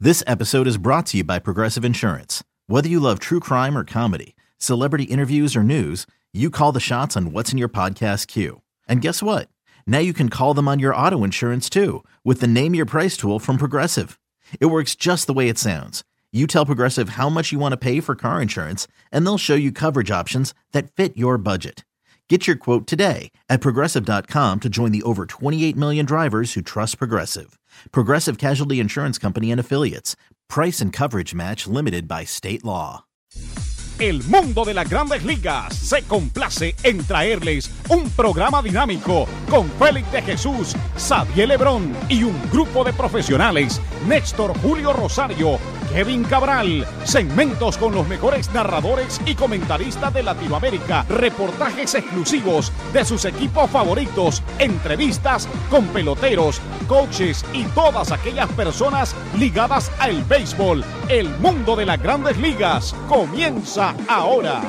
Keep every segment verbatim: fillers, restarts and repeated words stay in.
This episode is brought to you by Progressive Insurance. Whether you love true crime or comedy, celebrity interviews or news, you call the shots on what's in your podcast queue. And guess what? Now you can call them on your auto insurance too with the Name Your Price tool from Progressive. It works just the way it sounds. You tell Progressive how much you want to pay for car insurance, and they'll show you coverage options that fit your budget. Get your quote today at Progressive dot com to join the over twenty-eight million drivers who trust Progressive. Progressive Casualty Insurance Company and Affiliates. Price and coverage match limited by state law. El mundo de las grandes ligas se complace en traerles un programa dinámico con Félix de Jesús, Xavier Lebrón y un grupo de profesionales, Néstor Julio Rosario, Kevin Cabral, segmentos con los mejores narradores y comentaristas de Latinoamérica, reportajes exclusivos de sus equipos favoritos, entrevistas con peloteros, coaches y todas aquellas personas ligadas al béisbol. El mundo de las grandes ligas comienza ahora.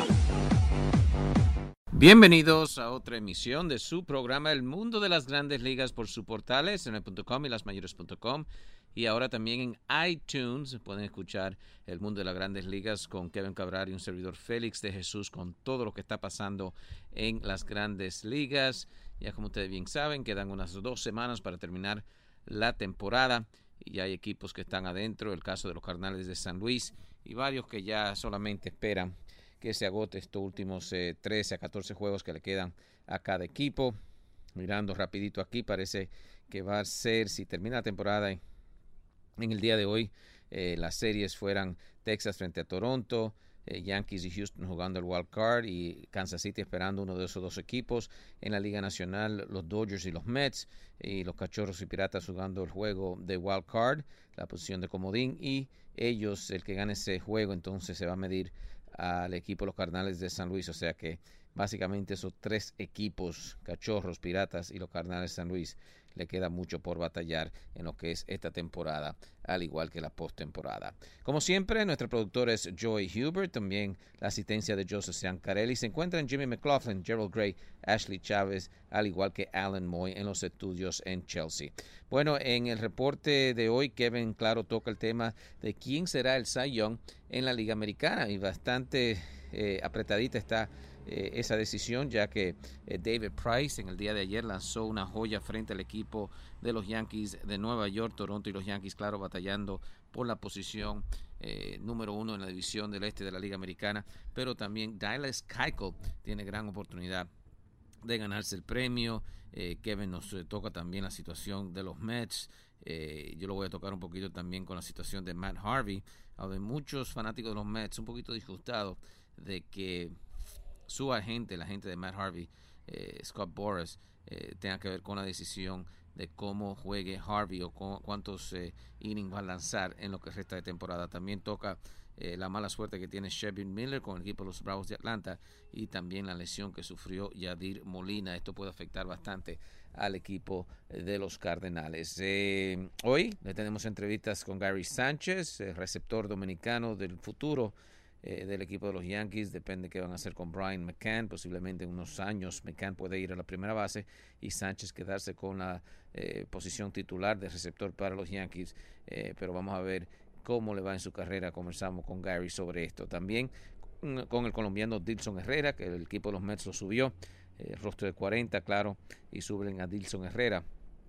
Bienvenidos a otra emisión de su programa El Mundo de las Grandes Ligas por sus portales en el punto com y lasmayores punto com, y ahora también en iTunes pueden escuchar El Mundo de las Grandes Ligas con Kevin Cabral y un servidor Félix de Jesús con todo lo que está pasando en las Grandes Ligas. Ya como ustedes bien saben, quedan unas dos semanas para terminar la temporada y ya hay equipos que están adentro, el caso de los Cardenales de San Luis y varios que ya solamente esperan que se agote estos últimos eh, trece a catorce juegos que le quedan a cada equipo. Mirando rapidito aquí, parece que va a ser, si termina la temporada en, en el día de hoy, eh, las series fueran Texas frente a Toronto, eh, Yankees y Houston jugando el wild card y Kansas City esperando uno de esos dos equipos. En la Liga Nacional, los Dodgers y los Mets, y los Cachorros y Piratas jugando el juego de wild card, la posición de comodín, y ellos, el que gane ese juego, entonces se va a medir al equipo de los Cardenales de San Luis. O sea que básicamente esos tres equipos, Cachorros, Piratas y los Cardenales de San Luis, le queda mucho por batallar en lo que es esta temporada, al igual que la postemporada. Como siempre, nuestro productor es Joey Hubert, también la asistencia de Joseph Ciancarelli. Se encuentran Jimmy McLaughlin, Gerald Gray, Ashley Chávez, al igual que Alan Moy en los estudios en Chelsea. Bueno, en el reporte de hoy, Kevin, claro, toca el tema de quién será el Cy Young en la Liga Americana, y bastante eh, apretadita está Eh, esa decisión, ya que eh, David Price en el día de ayer lanzó una joya frente al equipo de los Yankees de Nueva York. Toronto y los Yankees, claro, batallando por la posición eh, número uno en la división del este de la Liga Americana, pero también Dallas Keuchel tiene gran oportunidad de ganarse el premio. eh, Kevin, nos eh, toca también la situación de los Mets. Eh, yo lo voy a tocar un poquito también con la situación de Matt Harvey, donde muchos fanáticos de los Mets un poquito disgustados de que su agente, la agente de Matt Harvey, eh, Scott Boras, eh, tenga que ver con la decisión de cómo juegue Harvey o cu- cuántos eh, innings va a lanzar en lo que resta de temporada. También toca eh, la mala suerte que tiene Shevin Miller con el equipo de los Bravos de Atlanta, y también la lesión que sufrió Yadier Molina. Esto puede afectar bastante al equipo de los Cardenales. Eh, hoy le tenemos entrevistas con Gary Sánchez, el receptor dominicano del futuro Eh, del equipo de los Yankees. Depende qué van a hacer con Brian McCann. Posiblemente en unos años McCann puede ir a la primera base y Sánchez quedarse con la eh, posición titular de receptor para los Yankees, eh, pero vamos a ver cómo le va en su carrera. Conversamos con Gary sobre esto. También con, con el colombiano Dilson Herrera, que el equipo de los Mets lo subió, eh, rostro de cuarenta, claro, y suben a Dilson Herrera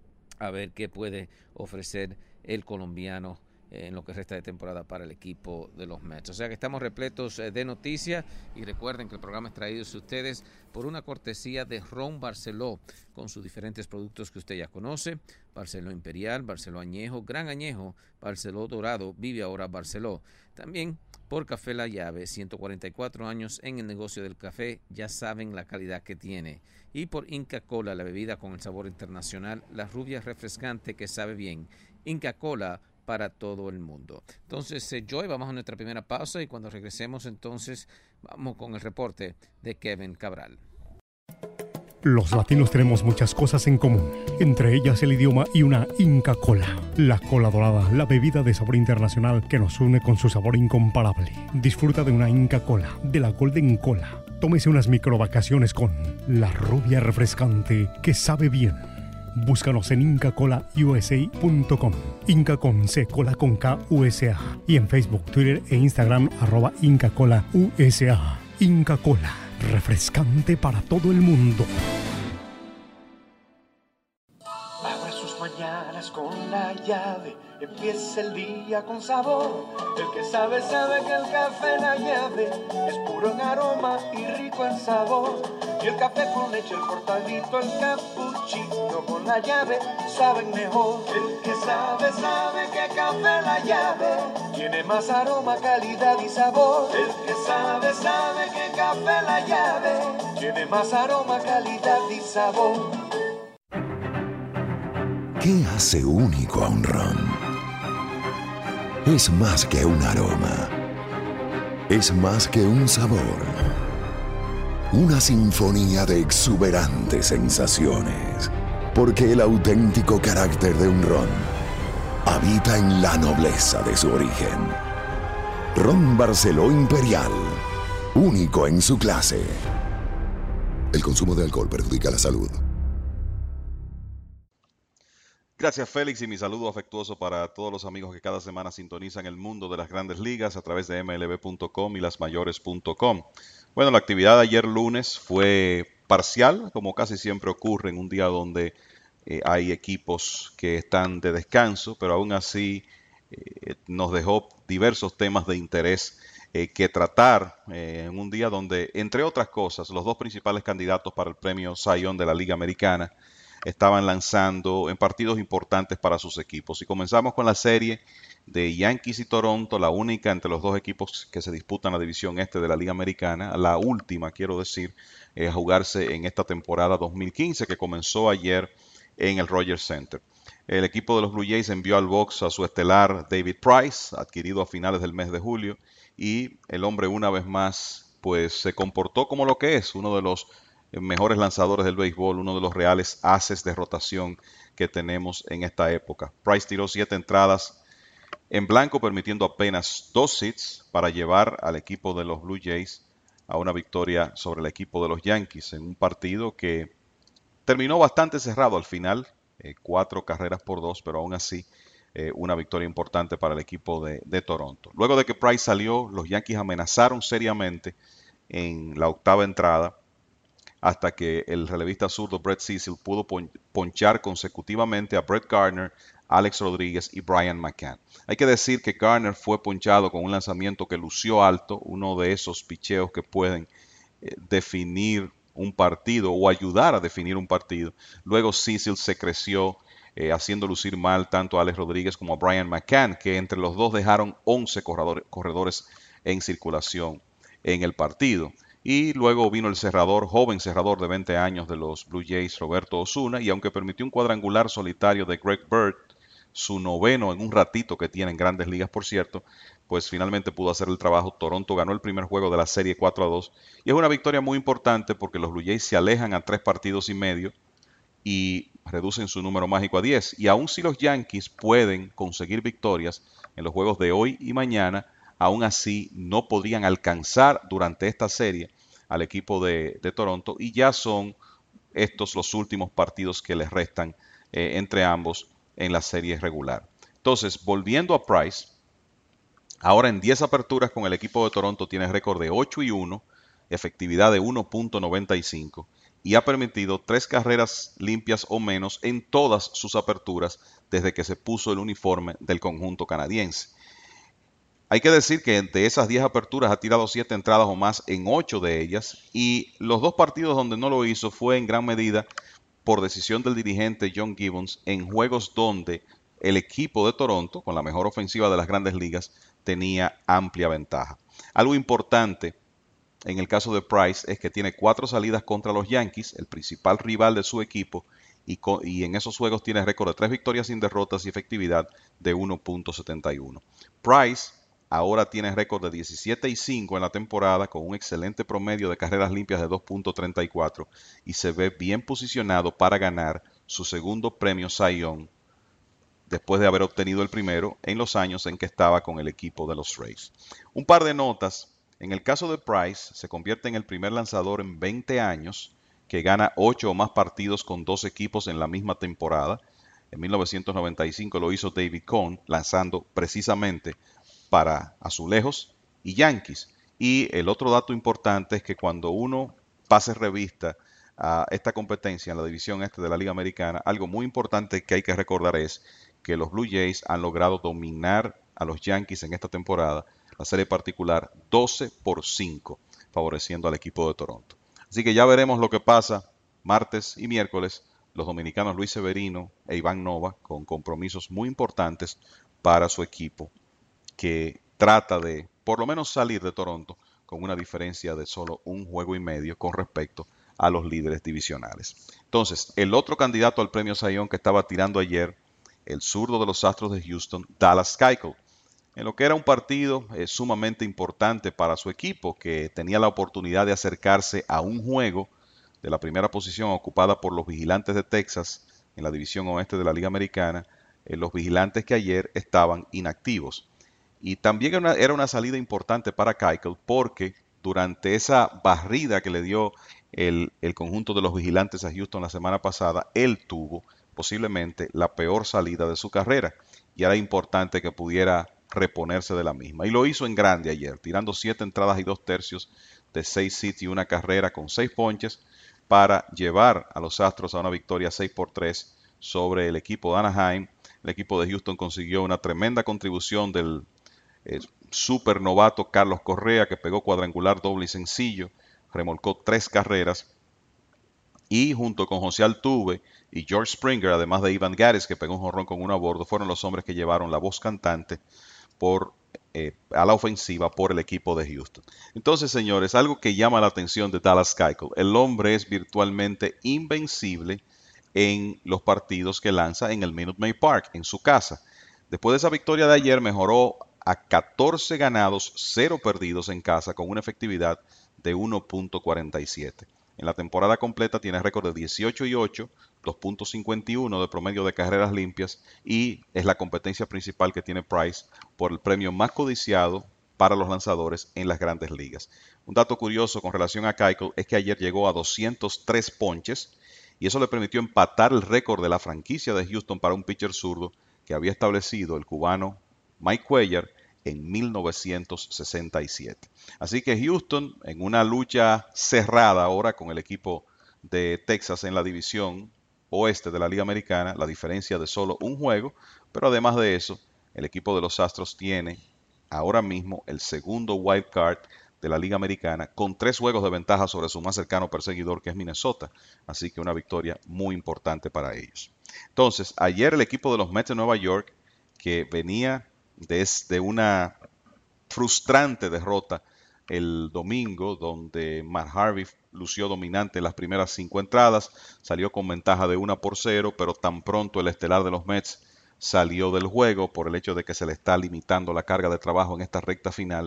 a ver qué puede ofrecer el colombiano en lo que resta de temporada para el equipo de los Mets. O sea que estamos repletos de noticias, y recuerden que el programa es traído a ustedes por una cortesía de Ron Barceló, con sus diferentes productos que usted ya conoce: Barceló Imperial, Barceló Añejo, Gran Añejo, Barceló Dorado, Vive Ahora Barceló. También por Café La Llave, ciento cuarenta y cuatro años en el negocio del café, ya saben la calidad que tiene. Y por Inca Kola, la bebida con el sabor internacional, la rubia refrescante que sabe bien. Inca Kola, para todo el mundo. Entonces, eh, Joy, vamos a nuestra primera pausa, y cuando regresemos, entonces, vamos con el reporte de Kevin Cabral. Los latinos tenemos muchas cosas en común, entre ellas el idioma y una Inca Kola. La Cola Dorada, la bebida de sabor internacional que nos une con su sabor incomparable. Disfruta de una Inca Kola, de la Golden Cola. Tómese unas microvacaciones con la rubia refrescante que sabe bien. Búscanos en inca cola u s a punto com. Inca con C, cola con K, U S A. Y en Facebook, Twitter e Instagram, arroba Inca Cola U S A. Inca Cola, refrescante para todo el mundo. Abre sus mañanas con la llave, empieza el día con sabor. El que sabe, sabe que el café La Llave es puro en aroma y rico en sabor. Y el café con leche, el cortadito, el cappuccino con La Llave saben mejor. El que sabe, sabe que café La Llave tiene más aroma, calidad y sabor. El que sabe, sabe que café La Llave tiene más aroma, calidad y sabor. ¿Qué hace único a un ron? Es más que un aroma. Es más que un sabor. Una sinfonía de exuberantes sensaciones. Porque el auténtico carácter de un ron habita en la nobleza de su origen. Ron Barceló Imperial, único en su clase. El consumo de alcohol perjudica la salud. Gracias, Félix, y mi saludo afectuoso para todos los amigos que cada semana sintonizan el mundo de las grandes ligas a través de M L B punto com y las mayores punto com. Bueno, la actividad de ayer lunes fue parcial, como casi siempre ocurre en un día donde eh, hay equipos que están de descanso, pero aún así eh, nos dejó diversos temas de interés eh, que tratar eh, en un día donde, entre otras cosas, los dos principales candidatos para el premio Cy Young de la Liga Americana estaban lanzando en partidos importantes para sus equipos. Y comenzamos con la serie de Yankees y Toronto, la única entre los dos equipos que se disputan la división este de la Liga Americana, la última, quiero decir, eh, a jugarse en esta temporada dos mil quince que comenzó ayer en el Rogers Center. El equipo de los Blue Jays envió al box a su estelar David Price, adquirido a finales del mes de julio, y el hombre una vez más pues se comportó como lo que es, uno de los mejores lanzadores del béisbol, uno de los reales ases de rotación que tenemos en esta época. Price tiró siete entradas en blanco, permitiendo apenas dos hits para llevar al equipo de los Blue Jays a una victoria sobre el equipo de los Yankees en un partido que terminó bastante cerrado al final, eh, cuatro carreras por dos, pero aún así eh, una victoria importante para el equipo de, de Toronto. Luego de que Price salió, los Yankees amenazaron seriamente en la octava entrada, hasta que el relevista zurdo Brett Cecil pudo ponchar consecutivamente a Brett Gardner, Alex Rodríguez y Brian McCann. Hay que decir que Gardner fue ponchado con un lanzamiento que lució alto, uno de esos picheos que pueden eh, definir un partido o ayudar a definir un partido. Luego Cecil se creció, eh, haciendo lucir mal tanto a Alex Rodríguez como a Brian McCann, que entre los dos dejaron once corredores, corredores en circulación en el partido. Y luego vino el cerrador, joven cerrador de veinte años de los Blue Jays, Roberto Osuna, y aunque permitió un cuadrangular solitario de Greg Bird, su noveno en un ratito que tiene en Grandes Ligas, por cierto, pues finalmente pudo hacer el trabajo. Toronto ganó el primer juego de la serie cuatro a dos, y es una victoria muy importante porque los Blue Jays se alejan a tres partidos y medio y reducen su número mágico a diez. Y aun si los Yankees pueden conseguir victorias en los juegos de hoy y mañana, aún así no podrían alcanzar durante esta serie al equipo de, de Toronto, y ya son estos los últimos partidos que les restan eh, entre ambos en la serie regular. Entonces, volviendo a Price, ahora en diez aperturas con el equipo de Toronto tiene récord de ocho y uno, efectividad de uno punto noventa y cinco, y ha permitido tres carreras limpias o menos en todas sus aperturas desde que se puso el uniforme del conjunto canadiense. Hay que decir que de esas diez aperturas ha tirado siete entradas o más en ocho de ellas, y los dos partidos donde no lo hizo fue en gran medida por decisión del dirigente John Gibbons en juegos donde el equipo de Toronto, con la mejor ofensiva de las Grandes Ligas, tenía amplia ventaja. Algo importante en el caso de Price es que tiene cuatro salidas contra los Yankees, el principal rival de su equipo, y, con, y en esos juegos tiene récord de tres victorias sin derrotas y efectividad de uno punto setenta y uno. Price ahora tiene récord de diecisiete y cinco en la temporada, con un excelente promedio de carreras limpias de dos punto treinta y cuatro, y se ve bien posicionado para ganar su segundo premio Cy Young después de haber obtenido el primero en los años en que estaba con el equipo de los Rays. Un par de notas. En el caso de Price, se convierte en el primer lanzador en veinte años que gana ocho o más partidos con dos equipos en la misma temporada. En mil novecientos noventa y cinco lo hizo David Cohn, lanzando precisamente para Azulejos y Yankees. Y el otro dato importante es que cuando uno pase revista a esta competencia en la división este de la Liga Americana, algo muy importante que hay que recordar es que los Blue Jays han logrado dominar a los Yankees en esta temporada, la serie particular doce por cinco, favoreciendo al equipo de Toronto. Así que ya veremos lo que pasa martes y miércoles, los dominicanos Luis Severino e Iván Nova con compromisos muy importantes para su equipo, que trata de por lo menos salir de Toronto con una diferencia de solo un juego y medio con respecto a los líderes divisionales. Entonces, el otro candidato al premio Cy Young que estaba tirando ayer, el zurdo de los Astros de Houston, Dallas Keuchel, en lo que era un partido eh, sumamente importante para su equipo, que tenía la oportunidad de acercarse a un juego de la primera posición ocupada por los Vigilantes de Texas en la división oeste de la Liga Americana, eh, los Vigilantes que ayer estaban inactivos. Y también era una, era una salida importante para Keuchel porque durante esa barrida que le dio el, el conjunto de los Vigilantes a Houston la semana pasada, él tuvo posiblemente la peor salida de su carrera y era importante que pudiera reponerse de la misma. Y lo hizo en grande ayer, tirando siete entradas y dos tercios de seis hits y una carrera con seis ponches para llevar a los Astros a una victoria seis por tres sobre el equipo de Anaheim. El equipo de Houston consiguió una tremenda contribución del eh, super novato Carlos Correa, que pegó cuadrangular, doble y sencillo, remolcó tres carreras. Y junto con José Altuve y George Springer, además de Ivan Gares, que pegó un jonrón con uno a bordo, fueron los hombres que llevaron la voz cantante por, eh, a la ofensiva por el equipo de Houston. Entonces, señores, algo que llama la atención de Dallas Keuchel: el hombre es virtualmente invencible en los partidos que lanza en el Minute Maid Park, en su casa. Después de esa victoria de ayer, mejoró a catorce ganados, cero perdidos en casa, con una efectividad de uno punto cuarenta y siete. En la temporada completa tiene récord de dieciocho y ocho, dos punto cincuenta y uno de promedio de carreras limpias, y es la competencia principal que tiene Price por el premio más codiciado para los lanzadores en las Grandes Ligas. Un dato curioso con relación a Keuchel es que ayer llegó a doscientos tres ponches y eso le permitió empatar el récord de la franquicia de Houston para un pitcher zurdo que había establecido el cubano Mike Cuellar en mil novecientos sesenta y siete. Así que Houston, en una lucha cerrada ahora con el equipo de Texas en la división oeste de la Liga Americana, la diferencia de solo un juego, pero además de eso, el equipo de los Astros tiene ahora mismo el segundo wild card de la Liga Americana con tres juegos de ventaja sobre su más cercano perseguidor, que es Minnesota. Así que una victoria muy importante para ellos. Entonces, ayer el equipo de los Mets de Nueva York, que venía desde una frustrante derrota el domingo, donde Matt Harvey lució dominante en las primeras cinco entradas, salió con ventaja de una por cero, pero tan pronto el estelar de los Mets salió del juego por el hecho de que se le está limitando la carga de trabajo en esta recta final,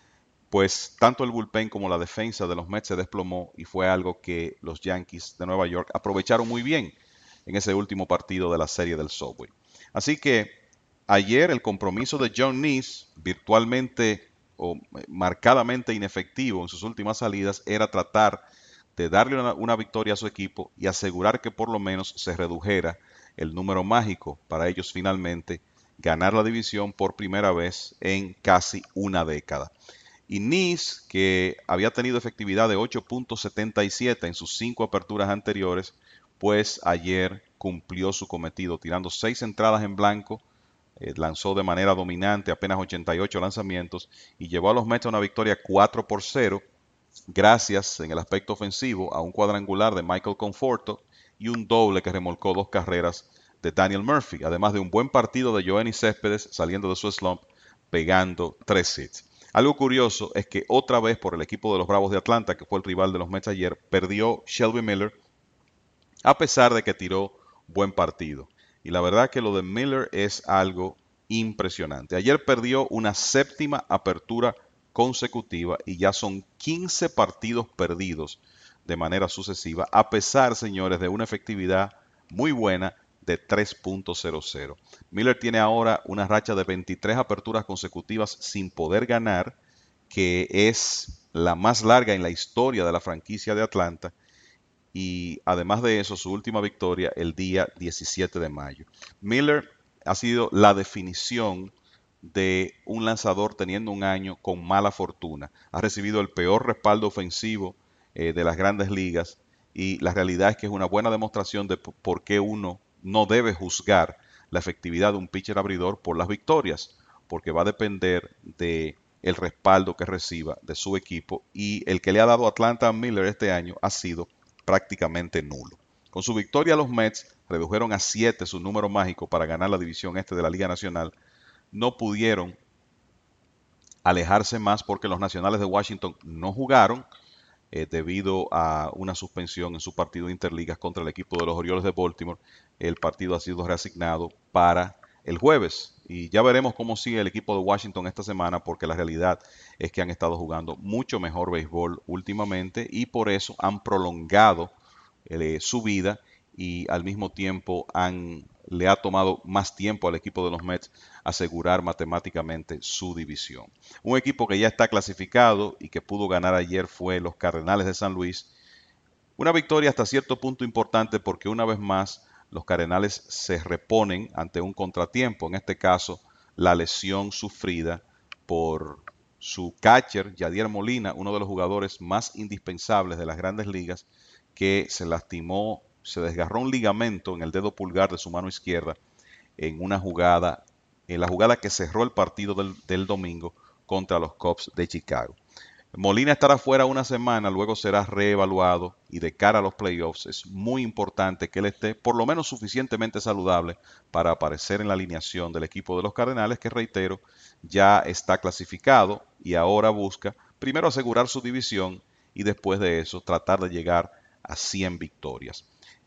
pues tanto el bullpen como la defensa de los Mets se desplomó y fue algo que los Yankees de Nueva York aprovecharon muy bien en ese último partido de la serie del Subway. Así que ayer el compromiso de John Neese, virtualmente o marcadamente inefectivo en sus últimas salidas, era tratar de darle una, una victoria a su equipo y asegurar que por lo menos se redujera el número mágico para ellos finalmente ganar la división por primera vez en casi una década. Y Neese, que había tenido efectividad de ocho punto setenta y siete en sus cinco aperturas anteriores, pues ayer cumplió su cometido, tirando seis entradas en blanco. Eh, lanzó de manera dominante apenas ochenta y ocho lanzamientos y llevó a los Mets a una victoria cuatro por cero, gracias en el aspecto ofensivo a un cuadrangular de Michael Conforto y un doble que remolcó dos carreras de Daniel Murphy, además de un buen partido de Yoenis Céspedes saliendo de su slump, pegando tres hits. Algo curioso es que otra vez por el equipo de los Bravos de Atlanta, que fue el rival de los Mets ayer, perdió Shelby Miller, a pesar de que tiró buen partido. Y la verdad que lo de Miller es algo impresionante. Ayer perdió una séptima apertura consecutiva y ya son quince partidos perdidos de manera sucesiva, a pesar, señores, de una efectividad muy buena de tres punto cero cero. Miller tiene ahora una racha de veintitrés aperturas consecutivas sin poder ganar, que es la más larga en la historia de la franquicia de Atlanta. y además de eso, su última victoria el día diecisiete de mayo. Miller ha sido la definición de un lanzador teniendo un año con mala fortuna. Ha recibido el peor respaldo ofensivo eh, de las grandes ligas y la realidad es que es una buena demostración de p- por qué uno no debe juzgar la efectividad de un pitcher abridor por las victorias, porque va a depender de el respaldo que reciba de su equipo, y el que le ha dado Atlanta a Miller este año ha sido prácticamente nulo. Con su victoria, los Mets redujeron a siete su número mágico para ganar la división este de la Liga Nacional. No pudieron alejarse más porque los Nacionales de Washington no jugaron eh, debido a una suspensión en su partido de interligas contra el equipo de los Orioles de Baltimore. El partido ha sido reasignado para el jueves y ya veremos cómo sigue el equipo de Washington esta semana, porque la realidad es que han estado jugando mucho mejor béisbol últimamente y por eso han prolongado eh, su vida, y al mismo tiempo han, le ha tomado más tiempo al equipo de los Mets asegurar matemáticamente su división. Un equipo que ya está clasificado y que pudo ganar ayer fue los Cardenales de San Luis. Una victoria hasta cierto punto importante porque una vez más los Cardenales se reponen ante un contratiempo, en este caso la lesión sufrida por su catcher Yadier Molina, uno de los jugadores más indispensables de las grandes ligas, que se lastimó, se desgarró un ligamento en el dedo pulgar de su mano izquierda en una jugada, en la jugada que cerró el partido del, del domingo contra los Cubs de Chicago. Molina estará fuera una semana, luego será reevaluado, y de cara a los playoffs es muy importante que él esté por lo menos suficientemente saludable para aparecer en la alineación del equipo de los Cardenales, que reitero, ya está clasificado y ahora busca primero asegurar su división y después de eso tratar de llegar a cien victorias.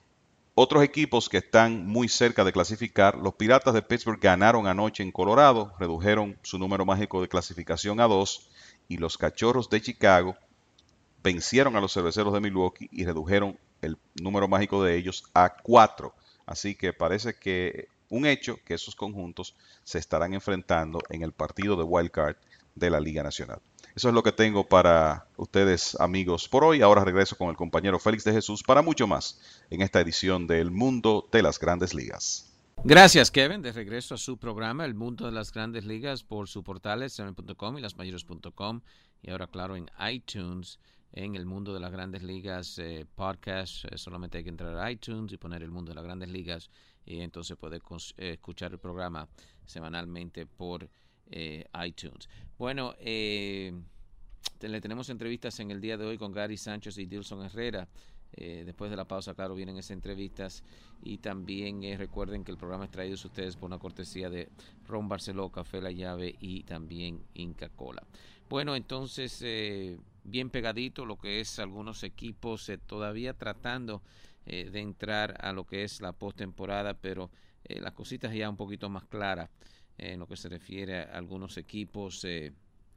Otros equipos que están muy cerca de clasificar: los Piratas de Pittsburgh ganaron anoche en Colorado, redujeron su número mágico de clasificación a dos, y los Cachorros de Chicago vencieron a los Cerveceros de Milwaukee y redujeron el número mágico de ellos a cuatro. Así que parece que un hecho que esos conjuntos se estarán enfrentando en el partido de Wild Card de la Liga Nacional. Eso es lo que tengo para ustedes, amigos, por hoy. Ahora regreso con el compañero Félix de Jesús para mucho más en esta edición del Mundo de las Grandes Ligas. Gracias, Kevin. De regreso a su programa, El Mundo de las Grandes Ligas, por su portal seven punto com y las mayores punto com, y ahora, claro, en iTunes, en El Mundo de las Grandes Ligas eh, podcast. Eh, solamente hay que entrar a iTunes y poner El Mundo de las Grandes Ligas, y entonces puede eh, escuchar el programa semanalmente por eh, iTunes. Bueno, eh, te, le tenemos entrevistas en el día de hoy con Gary Sánchez y Dilson Herrera. Eh, después de la pausa, claro, vienen esas entrevistas, y también eh, recuerden que el programa es traído a ustedes por una cortesía de Ron Barceló, Café La Llave y también Inca Kola. Bueno, entonces, eh, bien pegadito lo que es algunos equipos eh, todavía tratando eh, de entrar a lo que es la postemporada, pero eh, las cositas ya un poquito más claras eh, en lo que se refiere a algunos equipos. eh,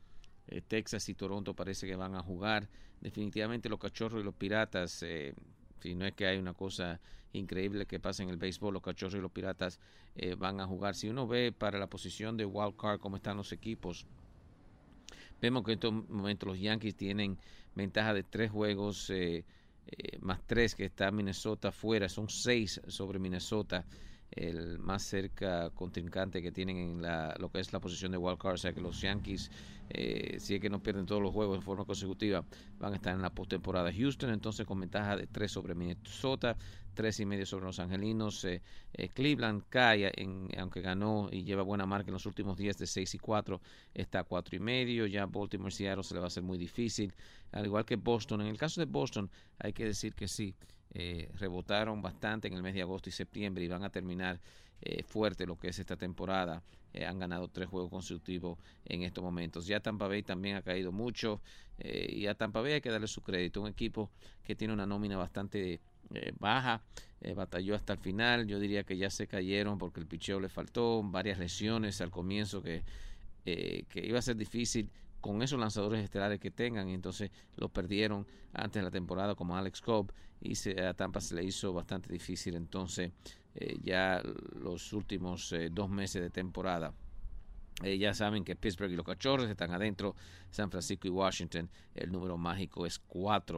Eh, Texas y Toronto parece que van a jugar. Definitivamente los Cachorros y los Piratas, eh, si no es que hay una cosa increíble que pasa en el béisbol, los Cachorros y los Piratas eh, van a jugar. Si uno ve para la posición de wild card cómo están los equipos, vemos que en estos momentos los Yankees tienen ventaja de tres juegos, eh, eh, más tres que está Minnesota fuera, son seis sobre Minnesota, el más cerca contrincante que tienen en la, lo que es la posición de wild card. O sea que los Yankees, eh, si es que no pierden todos los juegos en forma consecutiva, van a estar en la postemporada. Houston entonces con ventaja de tres sobre Minnesota, tres y medio sobre los Angelinos. eh, eh, Cleveland cae, en, aunque ganó y lleva buena marca en los últimos días, de seis y cuatro, está a cuatro y medio. Ya Baltimore y Seattle se le va a hacer muy difícil, al igual que Boston. En el caso de Boston hay que decir que sí, Eh, rebotaron bastante en el mes de agosto y septiembre y van a terminar eh, fuerte lo que es esta temporada. Eh, han ganado tres juegos consecutivos en estos momentos. Ya Tampa Bay también ha caído mucho, eh, y a Tampa Bay hay que darle su crédito. Un equipo que tiene una nómina bastante eh, baja, eh, batalló hasta el final. Yo diría que ya se cayeron porque el picheo le faltó, varias lesiones al comienzo que, eh, que iba a ser difícil con esos lanzadores estelares que tengan, y entonces los perdieron antes de la temporada, como Alex Cobb, y se, a Tampa se le hizo bastante difícil entonces eh, ya los últimos eh, dos meses de temporada. Eh, ya saben que Pittsburgh y los Cachorros están adentro, San Francisco y Washington, el número mágico es cuatro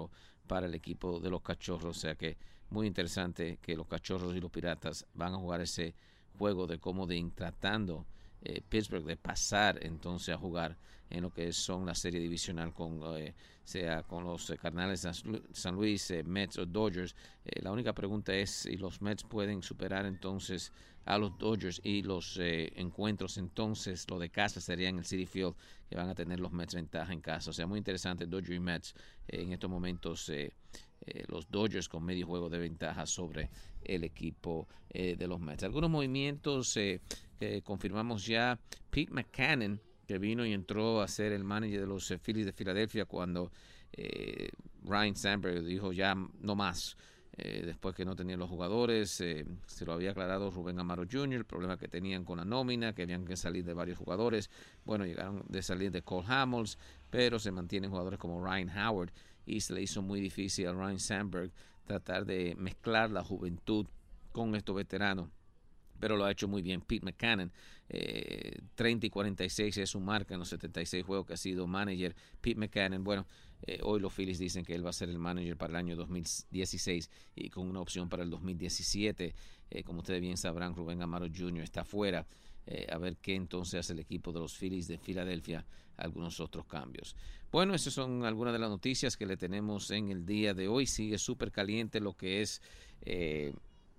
para el equipo de los Cachorros. O sea que muy interesante que los Cachorros y los Piratas van a jugar ese juego de cómo de ir tratando eh, Pittsburgh de pasar entonces a jugar en lo que son la serie divisional con eh, sea con los eh, Cardenales de San Luis, eh, Mets o Dodgers. Eh, la única pregunta es si los Mets pueden superar entonces a los Dodgers y los eh, encuentros entonces lo de casa sería en el Citi Field, que van a tener los Mets ventaja en casa. O sea, muy interesante Dodgers y Mets eh, en estos momentos. Eh, eh, los Dodgers con medio juego de ventaja sobre el equipo eh, de los Mets. Algunos movimientos eh, que confirmamos ya. Pete Mackanin, que vino y entró a ser el manager de los eh, Phillies de Filadelfia cuando eh, Ryne Sandberg dijo ya no más. Eh, después que no tenían los jugadores, eh, se lo había aclarado Rubén Amaro junior, el problema que tenían con la nómina, que habían que salir de varios jugadores. Bueno, llegaron de salir de Cole Hamels, pero se mantienen jugadores como Ryan Howard y se le hizo muy difícil a Ryne Sandberg tratar de mezclar la juventud con estos veteranos. Pero lo ha hecho muy bien Pete Mackanin. Eh, treinta y cuarenta y seis es su marca en los setenta y seis juegos que ha sido manager Pete Mackanin. Bueno, eh, hoy los Phillies dicen que él va a ser el manager para el año dos mil dieciséis y con una opción para el dos mil diecisiete. Eh, como ustedes bien sabrán, Rubén Amaro junior está fuera. Eh, a ver qué entonces hace el equipo de los Phillies de Filadelfia, algunos otros cambios. Bueno, esas son algunas de las noticias que le tenemos en el día de hoy. Sigue súper caliente lo que es eh,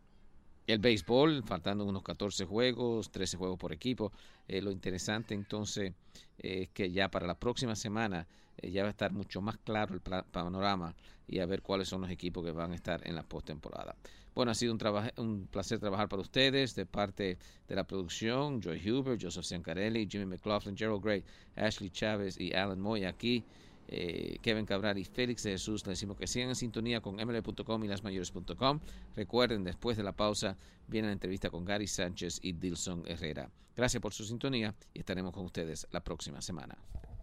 el béisbol, faltando unos catorce juegos, trece juegos por equipo. Eh, lo interesante entonces es eh, que ya para la próxima semana eh, ya va a estar mucho más claro el panorama y a ver cuáles son los equipos que van a estar en la postemporada. Bueno, ha sido un, traba- un placer trabajar para ustedes de parte de la producción, Joy Huber, Joseph Ciancarelli, Jimmy McLaughlin, Gerald Gray, Ashley Chávez y Alan Moy aquí. Eh, Kevin Cabral y Félix de Jesús, le decimos que sigan en sintonía con M L B punto com y las mayores punto com. Recuerden, después de la pausa viene la entrevista con Gary Sánchez y Dilson Herrera. Gracias por su sintonía y estaremos con ustedes la próxima semana.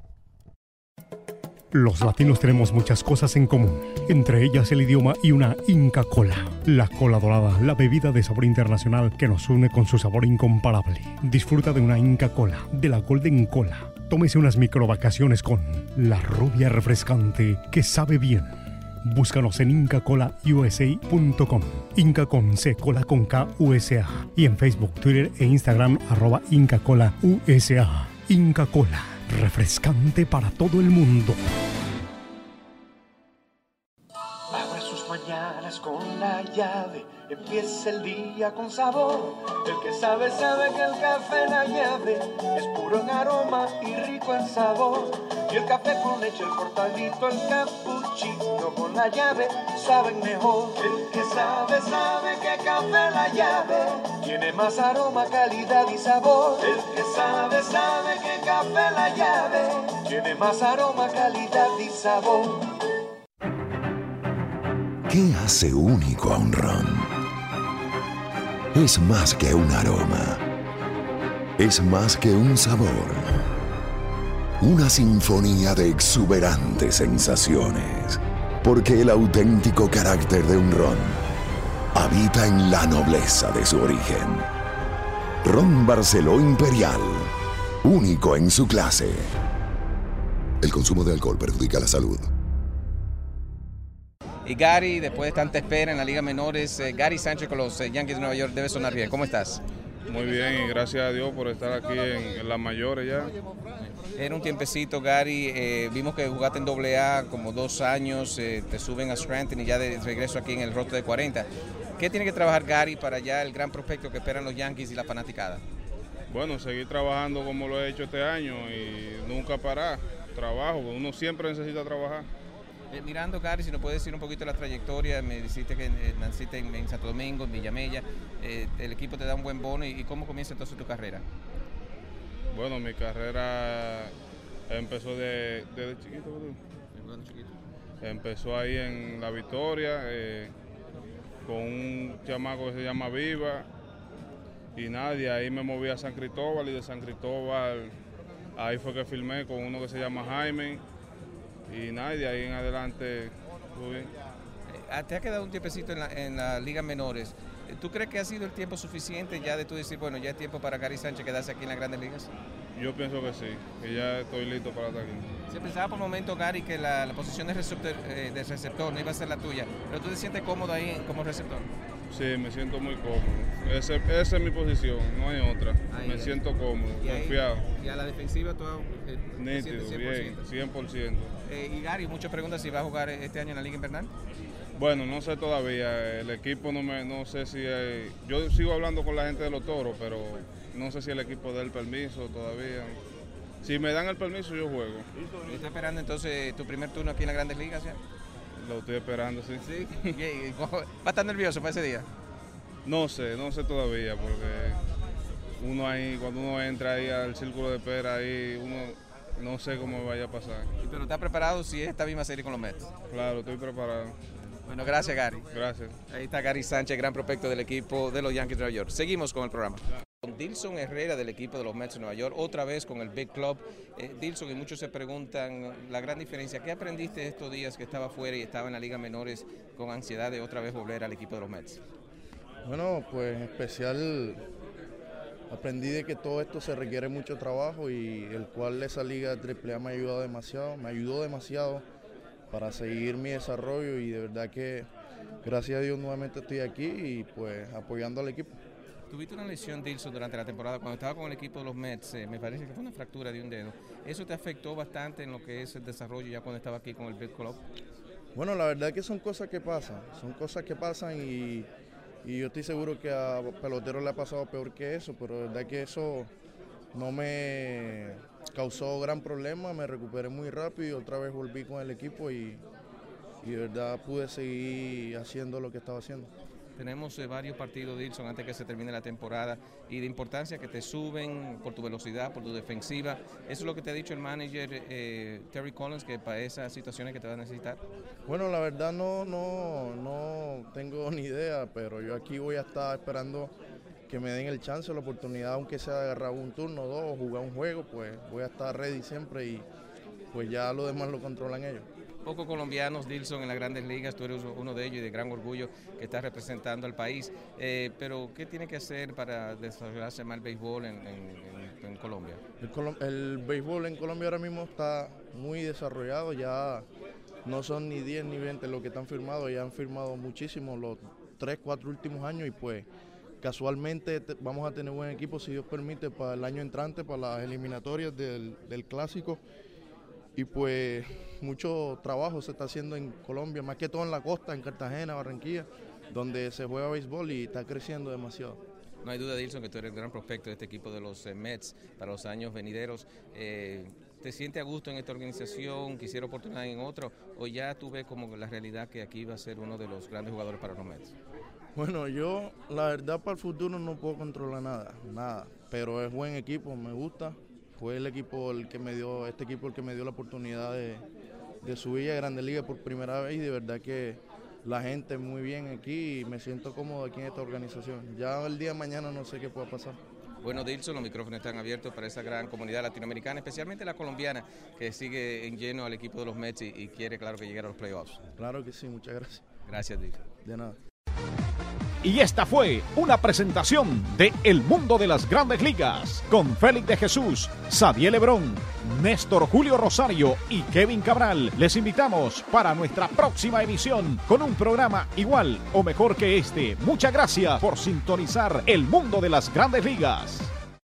Los latinos tenemos muchas cosas en común, entre ellas el idioma y una Inca Kola. La Cola Dorada, la bebida de sabor internacional que nos une con su sabor incomparable. Disfruta de una Inca Kola, de la Golden Cola. Tómese unas microvacaciones con la rubia refrescante que sabe bien. Búscanos en inca cola u s a punto com. Inca con C, cola con K, U S A. Y en Facebook, Twitter e Instagram, arroba Inca Cola U S A. Inca Kola, refrescante para todo el mundo. Abra sus mañanas con la llave, empieza el día con sabor. El que sabe, sabe que el café La Llave es puro en aroma y rico en sabor. Y el café con leche, el cortadito, el cappuccino con La Llave saben mejor. El que sabe, sabe que café La Llave tiene más aroma, calidad y sabor. El que sabe, sabe que café La Llave tiene más aroma, calidad y sabor. ¿Qué hace único a un ron? Es más que un aroma. Es más que un sabor. Una sinfonía de exuberantes sensaciones. Porque el auténtico carácter de un ron habita en la nobleza de su origen. Ron Barceló Imperial, único en su clase. El consumo de alcohol perjudica la salud. Y Gary, después de tanta espera en la Liga Menores, eh, Gary Sánchez con los eh, Yankees de Nueva York debe sonar bien. ¿Cómo estás? Muy bien, y gracias a Dios por estar aquí en, en las mayores ya. Era un tiempecito, Gary. Eh, vimos que jugaste en doble A como dos años, eh, te suben a Scranton y ya de regreso aquí en el roster de cuarenta. ¿Qué tiene que trabajar Gary para ya el gran prospecto que esperan los Yankees y la fanaticada? Bueno, seguir trabajando como lo he hecho este año y nunca parar. Trabajo, uno siempre necesita trabajar. Eh, mirando, Gary, si nos puedes decir un poquito de la trayectoria, me dijiste que eh, naciste en, en Santo Domingo, en Villamella, eh, el equipo te da un buen bono y, y ¿cómo comienza entonces tu carrera? Bueno, mi carrera empezó de, desde chiquito, ¿Cuándo chiquito? Empezó ahí en La Victoria, eh, con un chamaco que se llama Viva, y nada, de ahí me moví a San Cristóbal, y de San Cristóbal, ahí fue que filmé con uno que se llama Jaime, y nada, y de ahí en adelante estuve bien. Te ha quedado un tiempecito en la, en la Liga Menores. ¿Tú crees que ha sido el tiempo suficiente ya de tú decir, bueno, ya es tiempo para Gary Sánchez quedarse aquí en las Grandes Ligas? Yo pienso que sí, que ya estoy listo para estar aquí. Se pensaba por el momento, Gary, que la, la posición de receptor, eh, de receptor no iba a ser la tuya, pero tú te sientes cómodo ahí como receptor. Sí, me siento muy cómodo. Ese, esa es mi posición, no hay otra. Ahí, me ahí. siento cómodo, y confiado. Ahí, y a la defensiva tú eh, nítido, cien por ciento. Bien, cien por ciento. Eh, y Gary, muchas preguntas si va a jugar este año en la Liga Invernal. Bueno, no sé todavía. El equipo no me, no sé si hay, yo sigo hablando con la gente de los Toros, pero no sé si el equipo da el permiso todavía. Si me dan el permiso, yo juego. ¿Estás esperando entonces tu primer turno aquí en las Grandes Ligas ya? Lo estoy esperando, sí. ¿Sí? ¿Va a estar nervioso para ese día? No sé, no sé todavía, porque uno ahí, cuando uno entra ahí al círculo de espera, ahí uno no sé cómo vaya a pasar. ¿Pero estás preparado si es esta misma serie con los Mets? Claro, estoy preparado. Bueno, gracias, Gary. Gracias. Ahí está Gary Sánchez, gran prospecto del equipo de los Yankees de Nueva York. Seguimos con el programa. Con Dilson Herrera del equipo de los Mets de Nueva York, otra vez con el Big Club. Eh, Dilson, y muchos se preguntan la gran diferencia. ¿Qué aprendiste estos días que estaba fuera y estaba en la Liga Menores con ansiedad de otra vez volver al equipo de los Mets? Bueno, pues en especial aprendí de que todo esto se requiere mucho trabajo y el cual esa Liga triple A me ha ayudado demasiado, me ayudó demasiado para seguir mi desarrollo y de verdad que gracias a Dios nuevamente estoy aquí y pues apoyando al equipo. Tuviste una lesión, Dilson, durante la temporada. Cuando estaba con el equipo de los Mets, eh, me parece que fue una fractura de un dedo. ¿Eso te afectó bastante en lo que es el desarrollo ya cuando estaba aquí con el Big Club? Bueno, la verdad es que son cosas que pasan. Son cosas que pasan y, y yo estoy seguro que a peloteros le ha pasado peor que eso, pero la verdad es que eso no me causó gran problema. Me recuperé muy rápido y otra vez volví con el equipo y, y de verdad pude seguir haciendo lo que estaba haciendo. Tenemos eh, varios partidos, Dilson, antes que se termine la temporada y de importancia que te suben por tu velocidad, por tu defensiva. ¿Eso es lo que te ha dicho el manager eh, Terry Collins, que para esas situaciones que te va a necesitar? Bueno, la verdad no, no, no tengo ni idea, pero yo aquí voy a estar esperando que me den el chance, la oportunidad, aunque sea de agarrar un turno, dos, o jugar un juego, pues voy a estar ready siempre y pues ya lo demás lo controlan ellos. Pocos colombianos, Dilson, en las Grandes Ligas, tú eres uno de ellos y de gran orgullo que estás representando al país, eh, pero ¿qué tiene que hacer para desarrollarse más el béisbol en, en, en Colombia? El, el béisbol en Colombia ahora mismo está muy desarrollado, ya no son ni diez ni veinte los que están firmados, ya han firmado muchísimo los tres, cuatro últimos años y pues casualmente te, vamos a tener buen equipo, si Dios permite, para el año entrante, para las eliminatorias del, del Clásico. Y pues mucho trabajo se está haciendo en Colombia, más que todo en la costa, en Cartagena, Barranquilla, donde se juega béisbol y está creciendo demasiado. No hay duda, Dilson, que tú eres el gran prospecto de este equipo de los eh, Mets para los años venideros. Eh, ¿Te sientes a gusto en esta organización? ¿Quisiera oportunidad en otro? ¿O ya tú ves como la realidad que aquí va a ser uno de los grandes jugadores para los Mets? Bueno, yo la verdad para el futuro no puedo controlar nada, nada, pero es buen equipo, me gusta. Fue el equipo el que me dio, este equipo el que me dio la oportunidad de, de subir a Grandes Ligas por primera vez y de verdad que la gente muy bien aquí y me siento cómodo aquí en esta organización. Ya el día de mañana no sé qué pueda pasar. Bueno, Dilson, los micrófonos están abiertos para esa gran comunidad latinoamericana, especialmente la colombiana, que sigue en lleno al equipo de los Mets y, y quiere, claro, que llegue a los playoffs. Claro que sí, muchas gracias. Gracias, Dilson. De nada. Y esta fue una presentación de El Mundo de las Grandes Ligas con Félix de Jesús, Sadiel Lebrón, Néstor Julio Rosario y Kevin Cabral. Les invitamos para nuestra próxima emisión con un programa igual o mejor que este. Muchas gracias por sintonizar El Mundo de las Grandes Ligas.